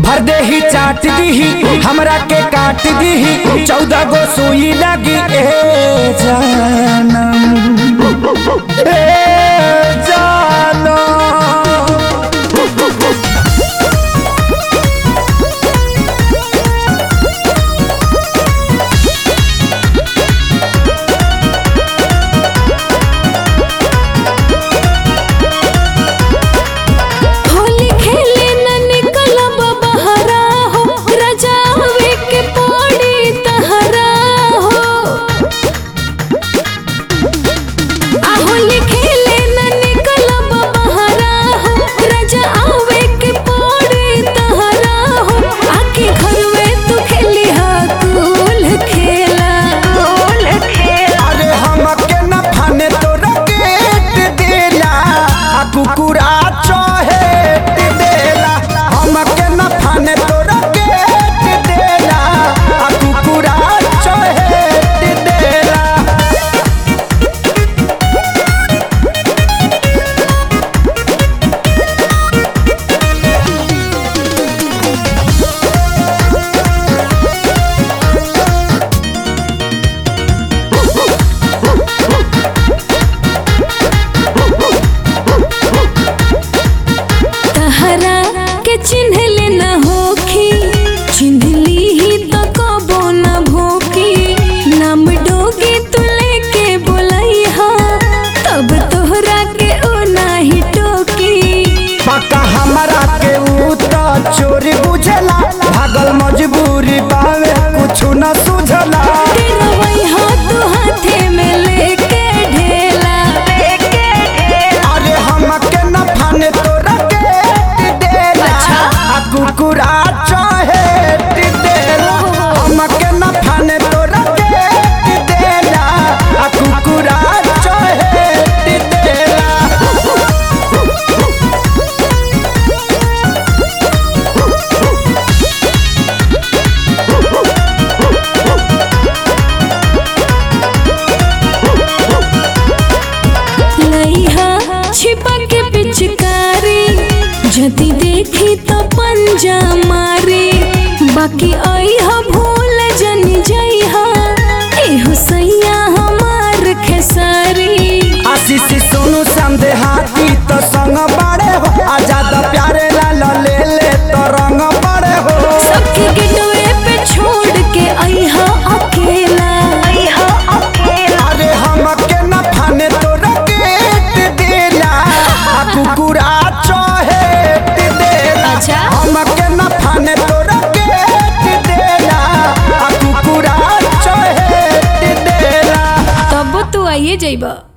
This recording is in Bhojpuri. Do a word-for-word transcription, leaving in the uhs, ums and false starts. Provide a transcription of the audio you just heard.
भर दे ही चाट दी हमरा के काट दी चौदह गो सुई लगी ए जानम ए जानम। कुकुरा चहेट देला हमके न फाने तोरा गेट देला आ कुकुरा चहेट देला। चिन्ह लेना होखी चिन्हली ही तो कबो न भोकी नाम डोगी तू लेके बोलाई हा तब तोहरा के ओ नाही टोकी। पक्का हमरा के ऊ तो चोरी बुझला भागल मजबूरी बावे कुछ न सुझला। तेरा वही हाथ हाथे में लेके ढेला अरे हमके न फाने तोरा कुकुरा चहेट देला हमके न फाने तोरा गेट देला आ कुकुरा चहेट देला। लइहा छिपा के पिचकारी जदी देखी तो पंजा मारे बाकी आईहा भूल जनी जाइहा एहो सैया हमार खेसारी। आशीष सोनू समझे हाथी तो संग बड़े हो आजाद प्यारे लाल ले ले तो रंग बड़े हो। सबके गिटवे पे छोड़ के आईहा अकेला आईहा अकेला अरे हमके न फाने तोरा गेट देला आ कुकुरा चहेट देला हमके न फाने तोरा गेट देला आ कुकुरा चहेट देला। तब तू आइए जाइबा।